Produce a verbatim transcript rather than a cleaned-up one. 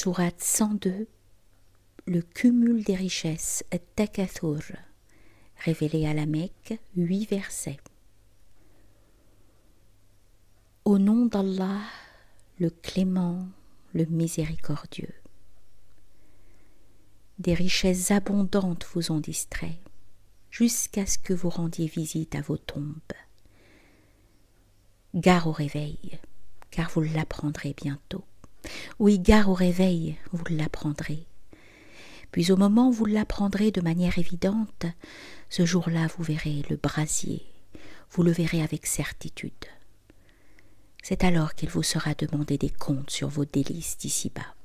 Sourate cent deux, le cumul des richesses, At-Takathur, révélé à la Mecque, huit versets. Au nom d'Allah, le clément, le miséricordieux. Des richesses abondantes vous ont distrait, jusqu'à ce que vous rendiez visite à vos tombes. Gare au réveil, car vous l'apprendrez bientôt. Oui, gare au réveil, vous l'apprendrez. Puis au moment où vous l'apprendrez de manière évidente, ce jour-là vous verrez le brasier, vous le verrez avec certitude. C'est alors qu'il vous sera demandé des comptes sur vos délices d'ici-bas.